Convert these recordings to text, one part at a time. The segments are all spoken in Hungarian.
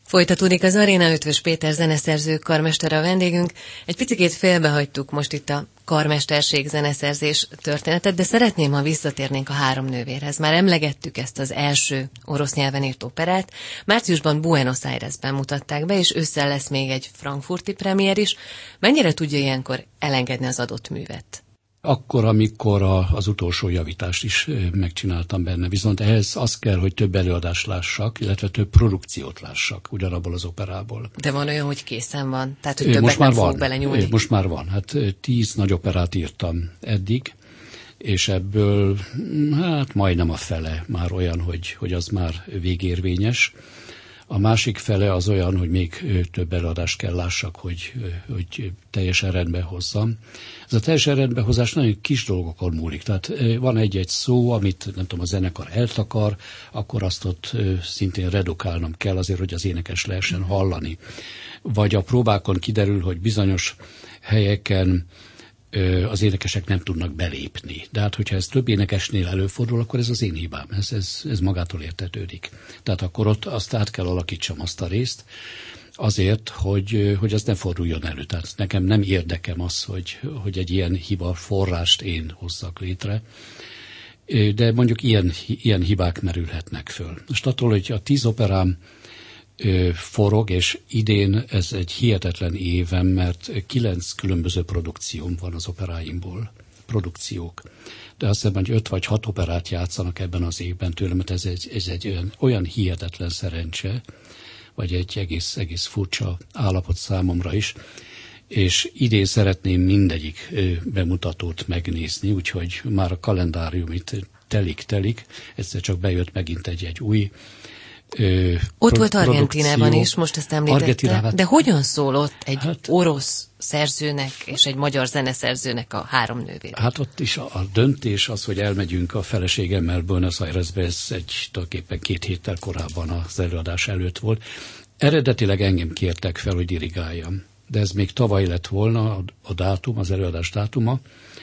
Folytatódik az Aréna, Eötvös Péter zeneszerző, karmester a vendégünk. Egy picikét félbehagytuk most itt a karmesterség, zeneszerzés történetet, de szeretném, ha visszatérnénk a Három nővérhez. Már emlegettük ezt az első orosz nyelven írt operát. Márciusban Buenos Airesben mutatták be, és ősszel lesz még egy frankfurti premier is. Mennyire tudja ilyenkor elengedni az adott művet? Akkor, amikor az utolsó javítást is megcsináltam benne. Viszont ehhez az kell, hogy több előadást lássak, illetve több produkciót lássak ugyanabból az operából. De van olyan, hogy készen van? Tehát, hogy többet nem fog belenyúlni? Most már van. Hát 10 nagy operát írtam eddig, és ebből majdnem a fele már olyan, hogy az már végérvényes. A másik fele az olyan, hogy még több előadást kell lássak, hogy teljesen rendbe hozzam. Ez a teljesen rendbehozás nagyon kis dolgokon múlik. Tehát van egy-egy szó, amit nem tudom, a zenekar eltakar, akkor azt ott szintén redukálnom kell azért, hogy az énekes lehessen hallani. Vagy a próbákon kiderül, hogy bizonyos helyeken az énekesek nem tudnak belépni. De hát, hogyha ez több énekesnél előfordul, akkor ez az én hibám. Ez magától értetődik. Tehát akkor ott azt át kell alakítsam azt a részt, azért, hogy az ne forduljon elő. Tehát nekem nem érdekem az, hogy egy ilyen hiba forrást én hozzak létre. De mondjuk ilyen hibák merülhetnek föl. Most attól, hogy a 10 operám forog, és idén ez egy hihetetlen évem, mert 9 különböző produkcióm van az operáimból, produkciók. De azt hiszem, hogy 5 vagy 6 operát játszanak ebben az évben tőlem, mert ez egy olyan hihetetlen szerencse, vagy egy egész furcsa állapot számomra is, és idén szeretném mindegyik bemutatót megnézni, úgyhogy már a kalendárium itt telik, egyszer csak bejött megint egy új ott volt Argentínában is, most ezt említette, de hogyan szól ott egy orosz szerzőnek és egy magyar zeneszerzőnek a Három nővér? Hát ott is a döntés az, hogy elmegyünk a feleségemmel Buenos Airesbe, ez tulajdonképpen 2 héttel korábban az előadás előtt volt. Eredetileg engem kértek fel, hogy dirigáljam, de ez még tavaly lett volna a dátum, az előadás dátuma,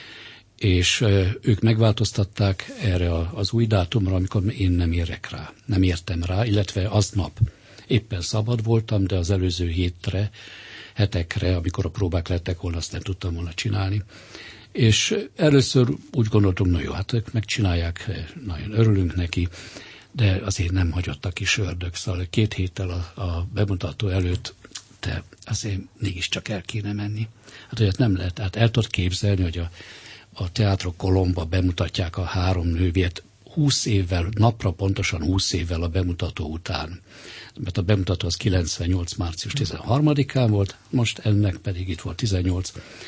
és ők megváltoztatták erre az új dátumra, amikor én nem értem rá, illetve aznap éppen szabad voltam, de az előző hetekre, amikor a próbák lettek volna, azt nem tudtam volna csinálni. És először úgy gondoltam, na jó, hát ők megcsinálják, nagyon örülünk neki, de azért nem hagyott a kis ördög, szóval 2 héttel a bemutató előtt, de azért mégiscsak el kéne menni. Hát olyat nem lehet, hát el tudod képzelni, hogy a Teatro Colomba bemutatják a Három nővért 20 évvel, napra pontosan 20 évvel a bemutató után. Mert a bemutató az 98. március 13-án volt, most ennek pedig itt volt 18.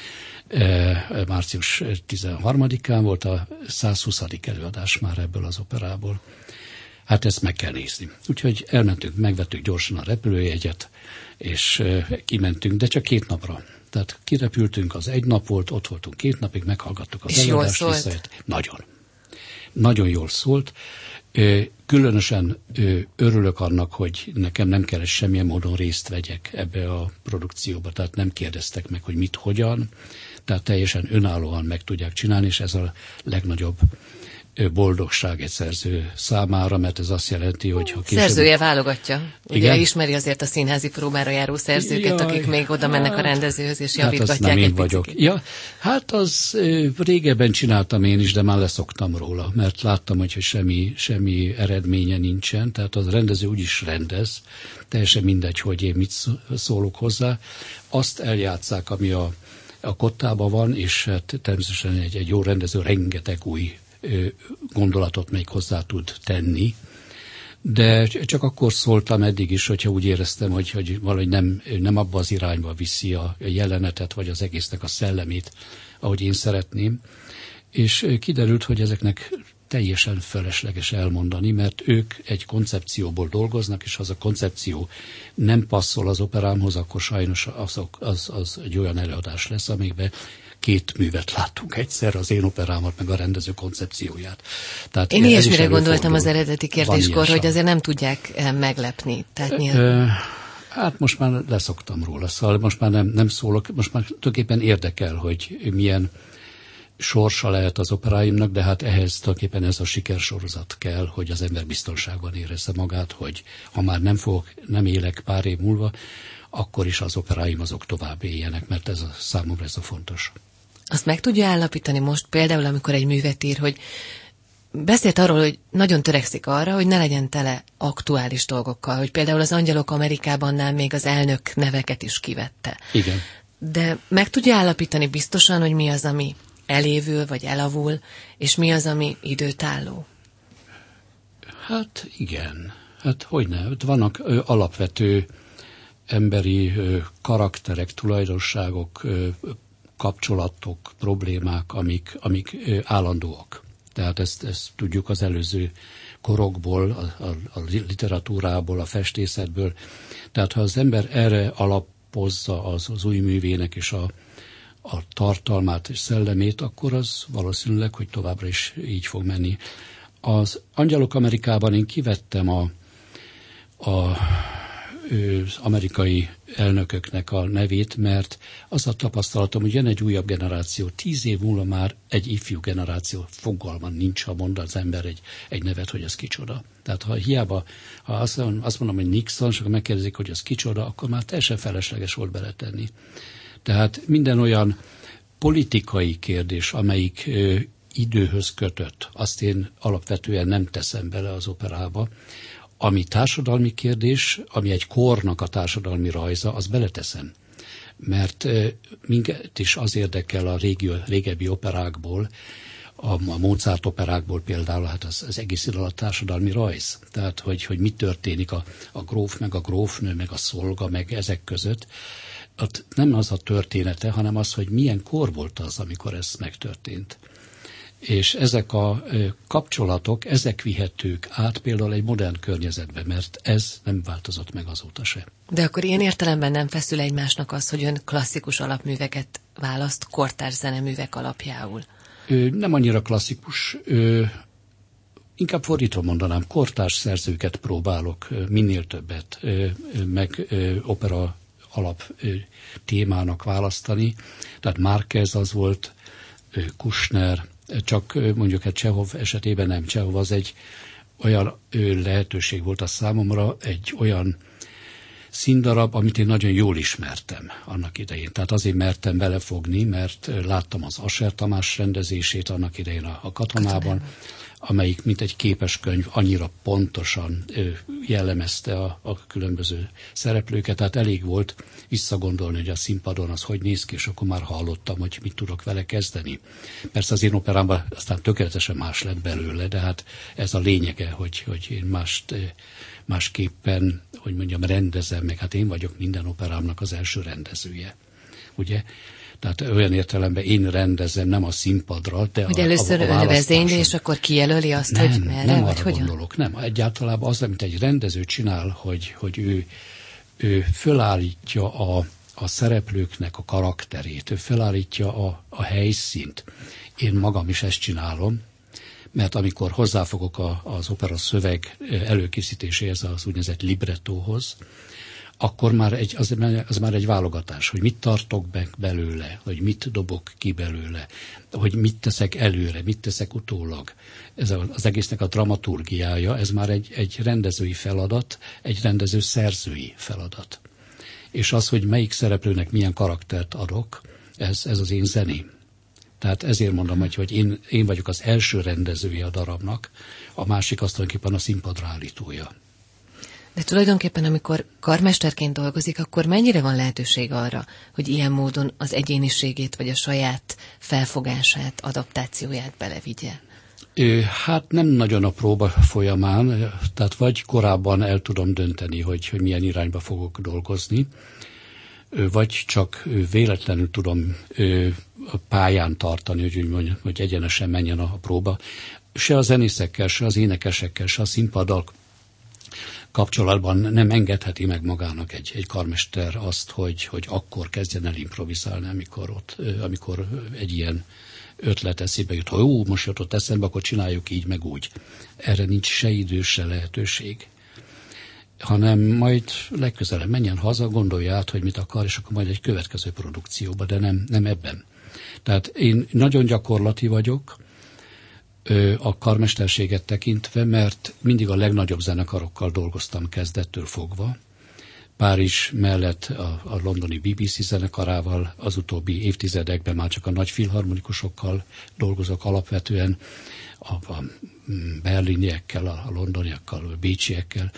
március 13-án volt a 120. előadás már ebből az operából. Hát ezt meg kell nézni. Úgyhogy elmentünk, megvettük gyorsan a repülőjegyet, és kimentünk, de csak 2 napra. Tehát kirepültünk, az 1 nap volt, ott voltunk 2 napig, meghallgattuk az előadást. Jól szólt? Nagyon. Nagyon jól szólt. Különösen örülök annak, hogy nekem nem kellett semmilyen módon részt vegyek ebbe a produkcióba, tehát nem kérdeztek meg, hogy mit, hogyan, tehát teljesen önállóan meg tudják csinálni, és ez a legnagyobb boldogság egy szerző számára, mert ez azt jelenti, hogy ha később... Szerzője válogatja. Ugye ismeri azért a színházi próbára járó szerzőket, akik még oda mennek a rendezőhöz, és javítgatják nem én vagyok. Ja, hát az régebben csináltam én is, de már leszoktam róla, mert láttam, hogy semmi eredménye nincsen, tehát az rendező úgyis rendez, teljesen mindegy, hogy én mit szólok hozzá. Azt eljátsszák, ami a kottában van, és hát természetesen egy jó rendező rengeteg új gondolatot még hozzá tud tenni, de csak akkor szóltam eddig is, hogyha úgy éreztem, hogy valahogy nem abba az irányba viszi a jelenetet, vagy az egésznek a szellemét, ahogy én szeretném. És kiderült, hogy ezeknek teljesen felesleges elmondani, mert ők egy koncepcióból dolgoznak, és ha az a koncepció nem passzol az operámhoz, akkor sajnos az egy olyan előadás lesz, amikben 2 művet láttunk egyszer, az én operámat, meg a rendező koncepcióját. Tehát én ilyesmire gondoltam az eredeti kérdéskor, hogy azért nem tudják meglepni. Tehát hát most már leszoktam róla, szóval most már nem szólok, most már tulajdonképpen érdekel, hogy milyen sorsa lehet az operáimnak, de hát ehhez tulajdonképpen ez a sikersorozat kell, hogy az ember biztonságban érezze magát, hogy ha már nem élek pár év múlva, akkor is az operáim azok tovább éljenek, mert számomra ez a fontos. Azt meg tudja állapítani most például, amikor egy művet ír, hogy beszélt arról, hogy nagyon törekszik arra, hogy ne legyen tele aktuális dolgokkal, hogy például az Angyalok Amerikában még az elnök neveket is kivette. Igen. De meg tudja állapítani biztosan, hogy mi az, ami elévül vagy elavul, és mi az, ami időtálló? Hát igen. Hát hogyne. Vannak alapvető emberi karakterek, tulajdonságok, kapcsolatok, problémák, amik állandóak. Tehát ezt tudjuk az előző korokból, a literatúrából, a festészetből. Tehát ha az ember erre alapozza az új művének és a tartalmát és szellemét, akkor az valószínűleg, hogy továbbra is így fog menni. Az Angyalok Amerikában én kivettem az amerikai elnököknek a nevét, mert az a tapasztalatom, hogy jön egy újabb generáció, 10 év múlva már egy ifjú generáció fogalma nincs, ha mond az ember egy nevet, hogy ez kicsoda. Tehát ha azt mondom, hogy Nixon, és akkor megkérdezik, hogy ez kicsoda, akkor már teljesen felesleges volt beletenni. Tehát minden olyan politikai kérdés, amelyik időhöz kötött, azt én alapvetően nem teszem bele az operába. Ami társadalmi kérdés, ami egy kornak a társadalmi rajza, azt beleteszem. Mert minket is az érdekel a régebbi operákból, a Mozart operákból például, hát az egész idő alatt társadalmi rajz. Tehát, hogy mi történik a gróf, meg a grófnő, meg a szolga, meg ezek között. Ott nem az a története, hanem az, hogy milyen kor volt az, amikor ez megtörtént. És ezek a kapcsolatok, ezek vihetők át például egy modern környezetbe, mert ez nem változott meg azóta se. De akkor ilyen értelemben nem feszül egymásnak az, hogy ön klasszikus alapműveket választ kortárs zeneművek alapjául? Nem annyira klasszikus, inkább fordítva mondanám, kortárs szerzőket próbálok minél többet meg opera alap témának választani. Tehát Márquez az volt, Kushner, csak mondjuk egy Csehov esetében nem. Csehov az egy olyan lehetőség volt a számomra, egy olyan színdarab, amit én nagyon jól ismertem annak idején. Tehát azért mertem belefogni, mert láttam az Ascher Tamás rendezését annak idején a Katonában, amelyik mint egy képeskönyv annyira pontosan jellemezte a különböző szereplőket. Tehát elég volt visszagondolni, hogy a színpadon az hogy néz ki, és akkor már hallottam, hogy mit tudok vele kezdeni. Persze az én operámban aztán tökéletesen más lett belőle, de hát ez a lényege, hogy én másképpen, hogy mondjam, rendezem, meg hát én vagyok minden operámnak az első rendezője. Ugye? Tehát olyan értelemben én rendezem, nem a színpadra, de hogy először ön vezényli, és akkor kijelöli azt, hogy merre, nem vagy arra hogyan? Gondolok, nem. Egyáltalán az, amit egy rendező csinál, hogy ő fölállítja a szereplőknek a karakterét, ő fölállítja a helyszínt. Én magam is ezt csinálom, mert amikor hozzáfogok az opera szöveg előkészítéséhez, az úgynevezett librettóhoz, akkor már az már egy válogatás, hogy mit tartok belőle, hogy mit dobok ki belőle, hogy mit teszek előre, mit teszek utólag. Ez az egésznek a dramaturgiája, ez már egy rendezői feladat, egy rendező szerzői feladat. És az, hogy melyik szereplőnek milyen karaktert adok, ez az én zeném. Tehát ezért mondom, hogy én vagyok az első rendezője a darabnak, a másik azt tulajdonképpen a színpadra állítója. De tulajdonképpen, amikor karmesterként dolgozik, akkor mennyire van lehetőség arra, hogy ilyen módon az egyéniségét, vagy a saját felfogását, adaptációját belevigye? Hát nem nagyon a próba folyamán, tehát vagy korábban el tudom dönteni, hogy milyen irányba fogok dolgozni, vagy csak véletlenül tudom a pályán tartani, hogy egyenesen menjen a próba. Se a zenészekkel, se az énekesekkel, se a színpaddal kapcsolatban nem engedheti meg magának egy karmester azt, hogy akkor kezdjen el improvizálni, amikor egy ilyen ötlet eszébe jut, hogy most jutott eszembe, akkor csináljuk így, meg úgy. Erre nincs se idő, se lehetőség. Hanem majd legközelebb menjen haza, gondolja át, hogy mit akar, és akkor majd egy következő produkcióba, de nem ebben. Tehát én nagyon gyakorlati vagyok a karmesterséget tekintve, mert mindig a legnagyobb zenekarokkal dolgoztam kezdettől fogva. Párizs mellett a londoni BBC zenekarával, az utóbbi évtizedekben már csak a nagy filharmonikusokkal dolgozok alapvetően, a berliniekkel, a londoniakkal, a bécsiekkel,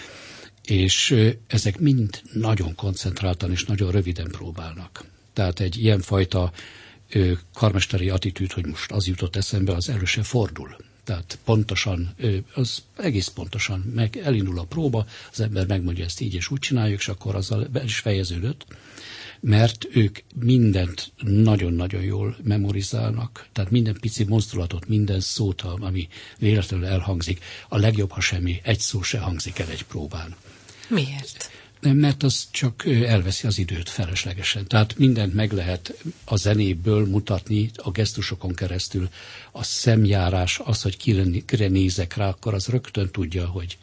és ezek mind nagyon koncentráltan és nagyon röviden próbálnak. Tehát egy ilyenfajta karmesteri attitűd, hogy most az jutott eszembe, az elő se fordul. Tehát pontosan, az egész pontosan elindul a próba, az ember megmondja, ezt így és úgy csináljuk, és akkor azzal be is fejeződött, mert ők mindent nagyon-nagyon jól memorizálnak, tehát minden pici mozdulatot, minden szót, ami véletlenül elhangzik, a legjobb, ha semmi, egy szó se hangzik el egy próbán. Miért? Mert az csak elveszi az időt feleslegesen. Tehát mindent meg lehet a zenéből mutatni, a gesztusokon keresztül, a szemjárás, az, hogy kire nézek rá, akkor az rögtön tudja,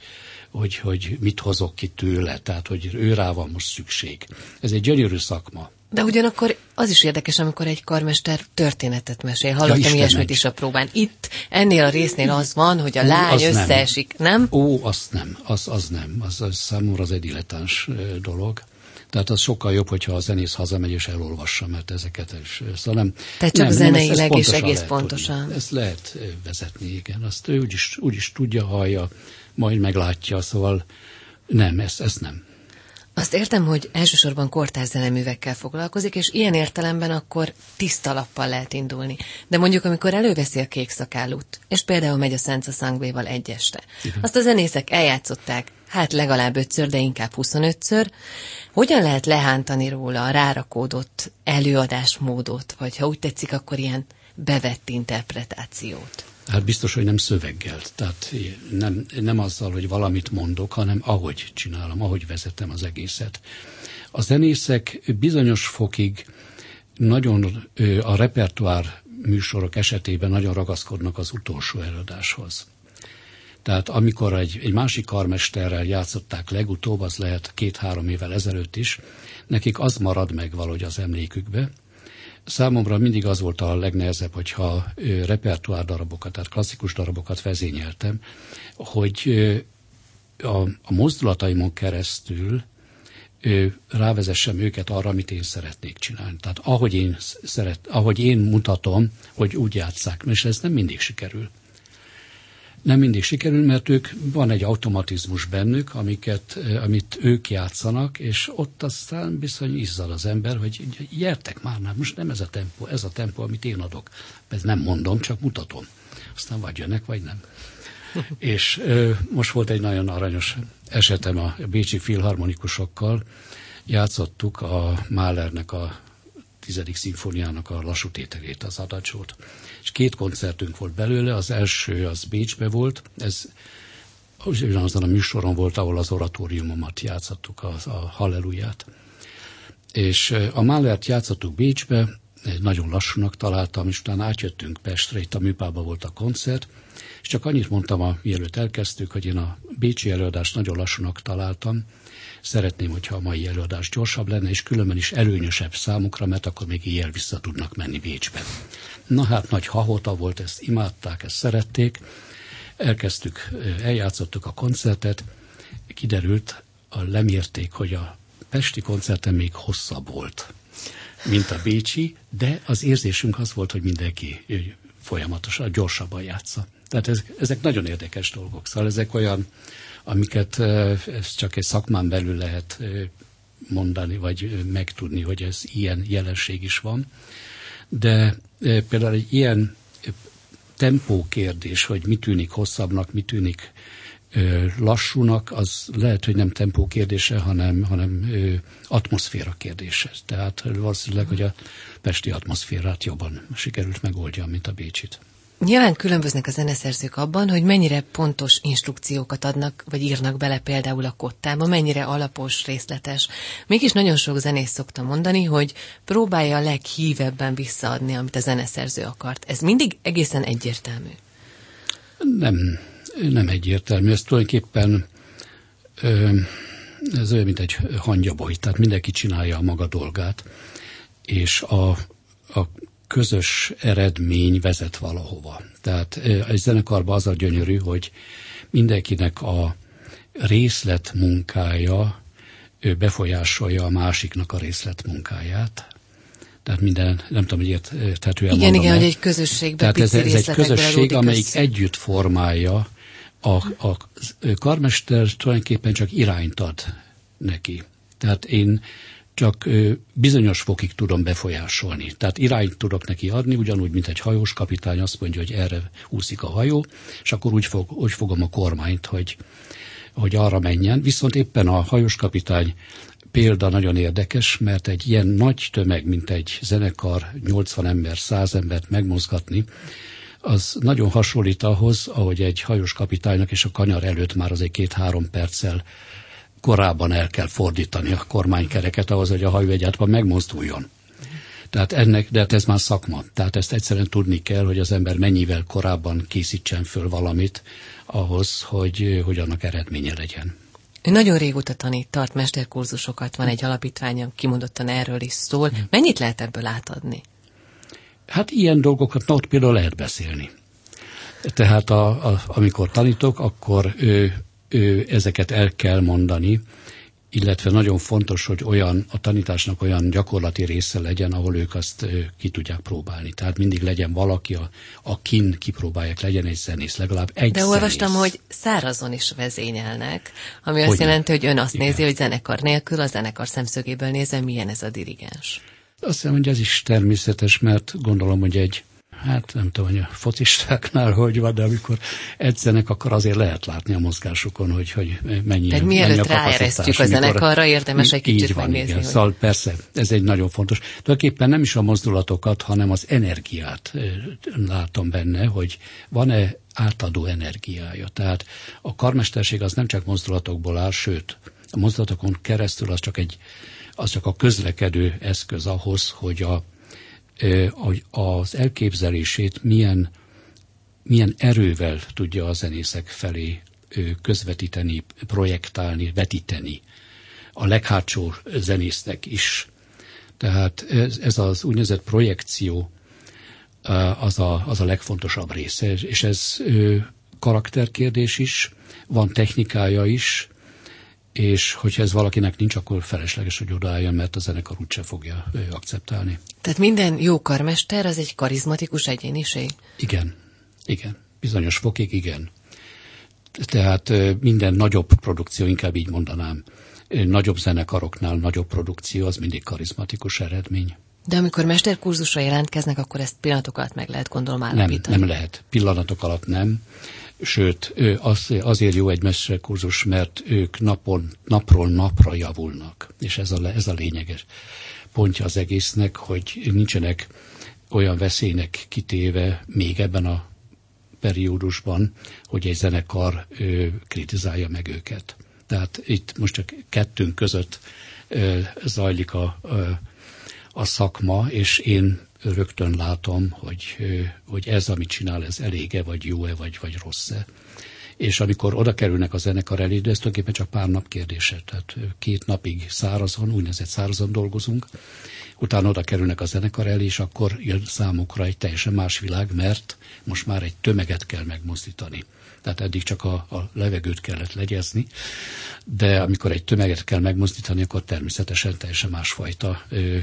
hogy mit hozok ki tőle, tehát hogy ő rá van most szükség. Ez egy gyönyörű szakma. De ugyanakkor az is érdekes, amikor egy karmester történetes mesél. Hallottam ilyesmit is a próbán. Itt ennél a résznél az van, hogy a lány összeesik, nem? Azt nem. Az nem. Az számomra az egy dilettáns dolog. Tehát az sokkal jobb, hogyha a zenész hazamegy és elolvassa, mert ezeket is. Szóval nem. Tehát csak zeneileg és egész pontosan. Tudni. Ezt lehet vezetni, igen. Azt ő úgyis tudja, hallja, majd meglátja, szóval nem, ezt nem. Azt értem, hogy elsősorban kortárs zeneművekkel foglalkozik, és ilyen értelemben akkor tiszta lappal lehet indulni. De mondjuk, amikor előveszi a Kék szakállút, és például megy a Senza Sanguéval egy este, azt a zenészek eljátszották, hát legalább 5-ször, de inkább 25-ször. Hogyan lehet lehántani róla a rárakódott előadásmódot, vagy ha úgy tetszik, akkor ilyen bevett interpretációt? Hát biztos, hogy nem szöveggel. Tehát nem azzal, hogy valamit mondok, hanem ahogy csinálom, ahogy vezetem az egészet. A zenészek bizonyos fokig nagyon a repertoár műsorok esetében nagyon ragaszkodnak az utolsó előadáshoz. Tehát amikor egy másik karmesterrel játszották legutóbb, az lehet 2-3 évvel ezelőtt is, nekik az marad meg valahogy az emlékükbe. Számomra mindig az volt a legnehezebb, hogyha repertoár darabokat, tehát klasszikus darabokat vezényeltem, hogy a mozdulataimon keresztül rávezessem őket arra, amit én szeretnék csinálni. Tehát ahogy én mutatom, hogy úgy játsszák, és ez nem mindig sikerül. Nem mindig sikerül, mert van egy automatizmus bennük, amit ők játszanak, és ott aztán bizony izzad az ember, hogy gyertek már, most nem ez a tempó, amit én adok. Ez nem mondom, csak mutatom. Aztán vagy jönnek, vagy nem. És most volt egy nagyon aranyos esetem a bécsi filharmonikusokkal. Játszottuk a Mahlernek a 10. szimfóniának a lassú tételét, az adacsót. És 2 koncertünk volt belőle, az első az Bécsbe volt, ez ugyanazon a műsoron volt, ahol az oratóriumomat játszottuk, a Halleluját. És a Mahlert játszottuk Bécsbe, nagyon lassúnak találtam, és utána átjöttünk Pestre, itt a műpában volt a koncert, és csak annyit mondtam, mielőtt elkezdtük, hogy én a bécsi előadást nagyon lassúnak találtam, szeretném, hogyha a mai előadás gyorsabb lenne, és különben is előnyösebb számukra, mert akkor még éjjel vissza tudnak menni Bécsbe. Na hát nagy hahota volt, ezt imádták, ezt szerették. Elkezdtük, eljátszottuk a koncertet, kiderült, lemérték, hogy a pesti koncerten még hosszabb volt, mint a bécsi, de az érzésünk az volt, hogy mindenki folyamatosan, gyorsabban játsza. Tehát ezek nagyon érdekes dolgok. Szóval ezek olyan, amiket csak egy szakmán belül lehet mondani, vagy megtudni, hogy ez ilyen jelenség is van. De például egy ilyen tempókérdés, hogy mi tűnik hosszabbnak, mi tűnik lassúnak, az lehet, hogy nem tempó kérdése, hanem atmoszféra kérdése. Tehát valószínűleg, hogy a pesti atmoszférát jobban sikerült megoldja, mint a bécsit. Nyilván különböznek a zeneszerzők abban, hogy mennyire pontos instrukciókat adnak, vagy írnak bele például a kottába, mennyire alapos, részletes. Mégis nagyon sok zenész szokta mondani, hogy próbálja a leghívebben visszaadni, amit a zeneszerző akart. Ez mindig egészen egyértelmű. Nem egyértelmű. Ez tulajdonképpen ez olyan, mint egy hangyaboly, tehát mindenki csinálja a maga dolgát, és a közös eredmény vezet valahova. Tehát egy zenekarban az a gyönyörű, hogy mindenkinek a részletmunkája befolyásolja a másiknak a részletmunkáját. Tehát minden, nem tudom, hogy érthetően mondom. Igen, hogy egy közösségben tehát ez egy közösség, amelyik együtt formálja. A karmester tulajdonképpen csak irányt ad neki. Tehát én csak bizonyos fokig tudom befolyásolni. Tehát irányt tudok neki adni, ugyanúgy, mint egy hajós kapitány azt mondja, hogy erre úszik a hajó, és akkor úgy fogom a kormányt, hogy arra menjen. Viszont éppen a hajós kapitány példa nagyon érdekes, mert egy ilyen nagy tömeg, mint egy zenekar, 80 ember, 100 embert megmozgatni, az nagyon hasonlít ahhoz, ahogy egy hajós kapitánynak és a kanyar előtt már azért 2-3 perccel korábban el kell fordítani a kormánykereket ahhoz, hogy a hajó egyáltalán megmozduljon. Tehát de ez már szakma. Tehát ezt egyszerűen tudni kell, hogy az ember mennyivel korábban készítsen föl valamit ahhoz, hogy annak eredménye legyen. Ő nagyon régóta tart mesterkurzusokat, van egy alapítványa, kimondottan erről is szól. Mennyit lehet ebből átadni? Hát ilyen dolgokat ott például lehet beszélni. Tehát amikor tanítok, akkor ezeket el kell mondani, illetve nagyon fontos, hogy a tanításnak olyan gyakorlati része legyen, ahol ők azt ki tudják próbálni. Tehát mindig legyen valaki, akin kipróbálják, legyen egy zenész, legalább egy De olvastam, hogy szárazon is vezényelnek, ami azt jelenti, hogy ön azt nézi, hogy zenekar nélkül, a zenekar szemszögéből nézve, milyen ez a dirigens. Azt hiszem, hogy ez is természetes, mert gondolom, hogy nem tudom, hogy a focistáknál hogy van, de amikor edzenek, akkor azért lehet látni a mozgásukon, hogy mennyi tehát mielőtt ráeresztjük a zenekarra, érdemes egy kicsit megnézni. Igen. Szóval persze, ez egy nagyon fontos. Tulajdonképpen nem is a mozdulatokat, hanem az energiát látom benne, hogy van-e átadó energiája. Tehát a karmesterség az nem csak mozdulatokból áll, sőt, a mozdulatokon keresztül az csak a közlekedő eszköz ahhoz, hogy az elképzelését milyen erővel tudja a zenészek felé közvetíteni, projektálni, vetíteni. A leghátsó zenésznek is. Tehát ez az úgynevezett projekció az a legfontosabb része, és ez karakterkérdés is, van technikája is, és hogyha ez valakinek nincs, akkor felesleges, hogy odaálljon, mert a zenekar úgyse fogja akceptálni. Tehát minden jó karmester az egy karizmatikus egyéniség? Igen. Bizonyos fokig igen. Tehát minden nagyobb produkció, inkább így mondanám, nagyobb zenekaroknál nagyobb produkció, az mindig karizmatikus eredmény. De amikor mesterkurzusra jelentkeznek, akkor ezt pillanatok alatt meg lehet, gondolom, állapítani? Nem lehet. Pillanatok alatt nem. Sőt, azért jó egy mesterkurzus, mert ők napról napra javulnak. És ez a lényeges pontja az egésznek, hogy nincsenek olyan veszélynek kitéve még ebben a periódusban, hogy egy zenekar kritizálja meg őket. Tehát itt most csak kettőnk között zajlik a szakma, és én rögtön látom, hogy ez, amit csinál, ez elége, vagy jó-e, vagy rossz-e. És amikor oda kerülnek a zenekar elé, de ez tulajdonképpen csak pár nap kérdése, tehát 2 napig szárazon, úgynevezett szárazon dolgozunk, utána oda kerülnek a zenekar elé, és akkor jön számukra egy teljesen más világ, mert most már egy tömeget kell megmozdítani. Tehát eddig csak a levegőt kellett legyezni, de amikor egy tömeget kell megmozdítani, akkor természetesen teljesen másfajta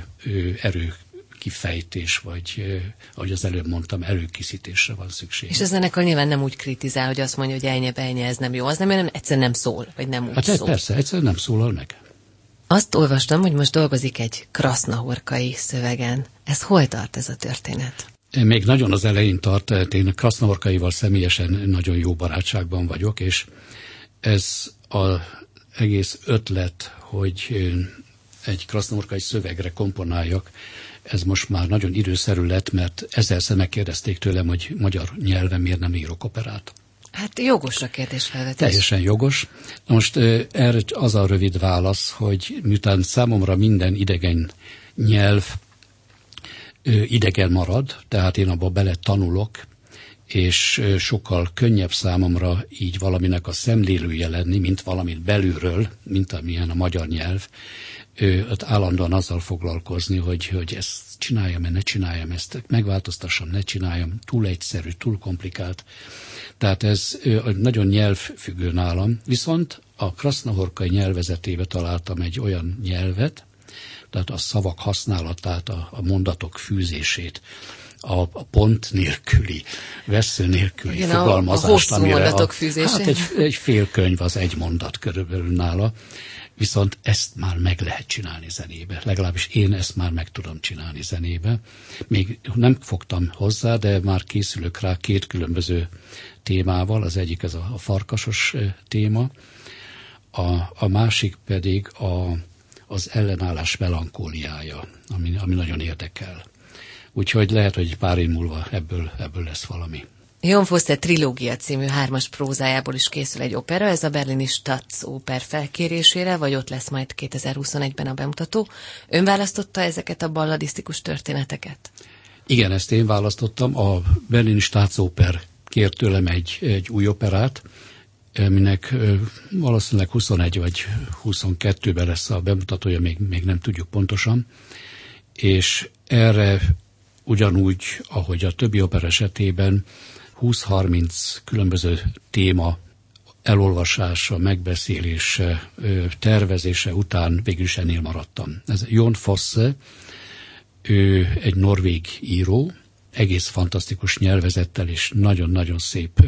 erőkifejtés, vagy ahogy az előbb mondtam, előkészítésre van szükség. És a zenekar nyilván nem úgy kritizál, hogy azt mondja, hogy ennyi, ez nem jó, az nem, hanem egyszerűen nem szól, vagy nem úgy szól. Persze, egyszerűen nem szólal meg. Azt olvastam, hogy most dolgozik egy krasznahorkai szövegen. Ez hol tart ez a történet? Még nagyon az elején tart, én Krasznahorkaival személyesen nagyon jó barátságban vagyok, és ez az egész ötlet, hogy egy krasznahorkai szövegre komponáljak, ez most már nagyon időszerű lett, mert ezerszer megkérdezték tőlem, hogy magyar nyelven miért nem írok operát. Hát jogos a kérdésfelvetés. Teljesen jogos. Most erre az a rövid válasz, hogy miután számomra minden idegen nyelv idegen marad, tehát én abba bele tanulok, és sokkal könnyebb számomra így valaminek a szemlélője lenni, mint valamit belülről, mint amilyen a magyar nyelv. állandóan azzal foglalkozni, hogy ezt csináljam, ne csináljam, ezt megváltoztassam, ne csináljam, túl egyszerű, túl komplikált. Tehát ez nagyon nyelvfüggő nálam, viszont a krasznahorkai nyelvezetébe találtam egy olyan nyelvet, tehát a szavak használatát, a mondatok fűzését, a pont nélküli, vessző nélküli fogalmazást, a hosszú mondatok fűzését. Hát egy fél könyv az egy mondat körülbelül nála, viszont ezt már meg lehet csinálni zenébe. Legalábbis én ezt már meg tudom csinálni zenébe. Még nem fogtam hozzá, de már készülök rá 2 különböző témával. Az egyik ez a farkasos téma, a másik pedig az ellenállás melankóliája, ami nagyon érdekel. Úgyhogy lehet, hogy pár év múlva ebből lesz valami. Jon Fosse trilógia című 3-as prózájából is készül egy opera, ez a berlini Staatsoper felkérésére, vagy ott lesz majd 2021-ben a bemutató. Ön választotta ezeket a balladisztikus történeteket? Igen, ezt én választottam. A berlini Staatsoper kért tőlem egy új operát, aminek valószínűleg 21 vagy 22-ben lesz a bemutatója, még nem tudjuk pontosan. És erre ugyanúgy, ahogy a többi opera esetében 20-30 különböző téma elolvasása, megbeszélése, tervezése után végül is ennél maradtam. Ez Jon Fosse, ő egy norvég író, egész fantasztikus nyelvezettel és nagyon-nagyon szép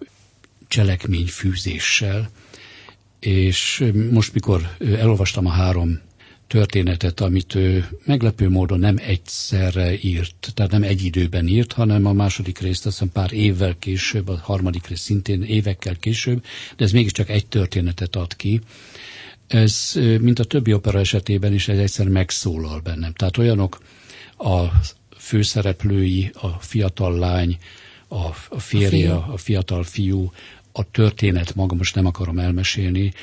cselekményfűzéssel, és most, mikor elolvastam a 3 történetet, amit ő meglepő módon nem egyszerre írt, tehát nem egy időben írt, hanem a második részt azt hiszem pár évvel később, a harmadik rész szintén évekkel később, de ez mégiscsak egy történetet ad ki. Ez, mint a többi opera esetében is, ez egyszer megszólal bennem. Tehát olyanok a főszereplői, a fiatal lány, a férje, a fiatal fiú, a történet maga, most nem akarom elmesélni,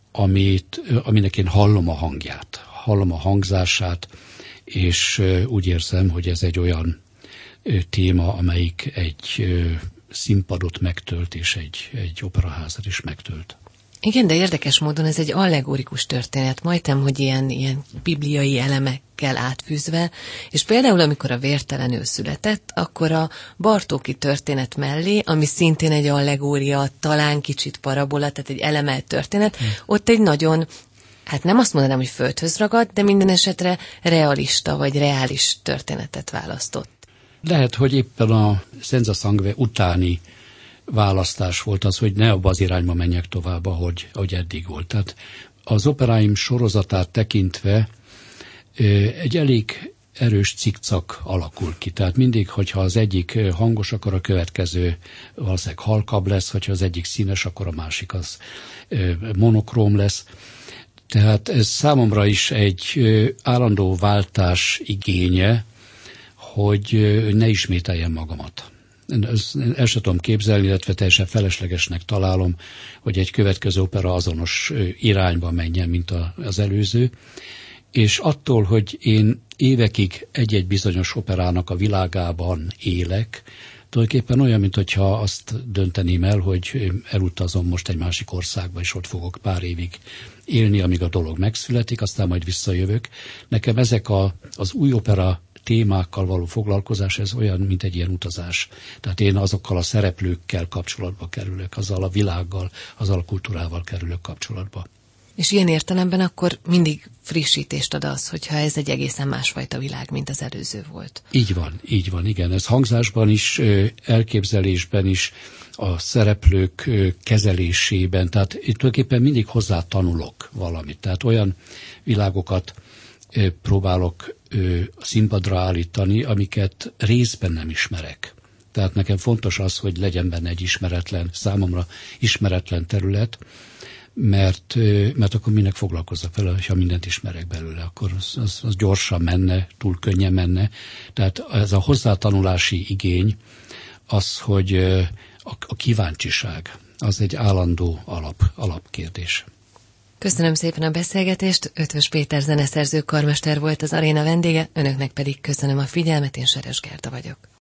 aminek én hallom a hangját, hallom a hangzását, és úgy érzem, hogy ez egy olyan téma, amelyik egy színpadot megtölt, és egy operaházat is megtölt. Igen, de érdekes módon ez egy allegorikus történet, majdnem, hogy ilyen bibliai elemekkel átfűzve, és például amikor a Vértelenül született, akkor a Bartóki történet mellé, ami szintén egy allegória, talán kicsit parabola, tehát egy elemelt történet, ott egy nagyon, hát nem azt mondanám, hogy földhöz ragadt, de minden esetre realista vagy reális történetet választott. Lehet, hogy éppen a Senza Sangue utáni választás volt az, hogy ne abba az irányba menjek tovább, ahogy eddig volt. Tehát az operáim sorozatát tekintve egy elég erős cikcak alakul ki. Tehát mindig, hogyha az egyik hangos, akkor a következő valószínűleg halkabb lesz, hogyha az egyik színes, akkor a másik az monokróm lesz. Tehát ez számomra is egy állandó váltás igénye, hogy ne ismételjem magamat. El sem tudom képzelni, illetve teljesen feleslegesnek találom, hogy egy következő opera azonos irányba menjen, mint az előző. És attól, hogy én évekig egy-egy bizonyos operának a világában élek, tulajdonképpen olyan, mintha azt dönteném el, hogy elutazom most egy másik országba, és ott fogok pár évig élni, amíg a dolog megszületik, aztán majd visszajövök. Nekem ezek az új opera témákkal való foglalkozás, ez olyan, mint egy ilyen utazás. Tehát én azokkal a szereplőkkel kapcsolatba kerülök, azzal a világgal, azzal a kultúrával kerülök kapcsolatba. És ilyen értelemben akkor mindig frissítést ad az, hogyha ez egy egészen másfajta világ, mint az előző volt. Így van, igen. Ez hangzásban is, elképzelésben is, a szereplők kezelésében, tehát itt tulajdonképpen mindig hozzá tanulok valamit. Tehát olyan világokat próbálok a színpadra állítani, amiket részben nem ismerek. Tehát nekem fontos az, hogy legyen benne egy számomra ismeretlen terület, mert akkor minek foglalkozzak vele, ha mindent ismerek belőle, akkor az gyorsan menne, túl könnyen menne. Tehát ez a hozzátanulási igény, az, hogy a kíváncsiság, az egy állandó alapkérdés. Köszönöm szépen a beszélgetést, Eötvös Péter zeneszerző karmester volt az aréna vendége, önöknek pedig köszönöm a figyelmet, én Seres Gerda vagyok.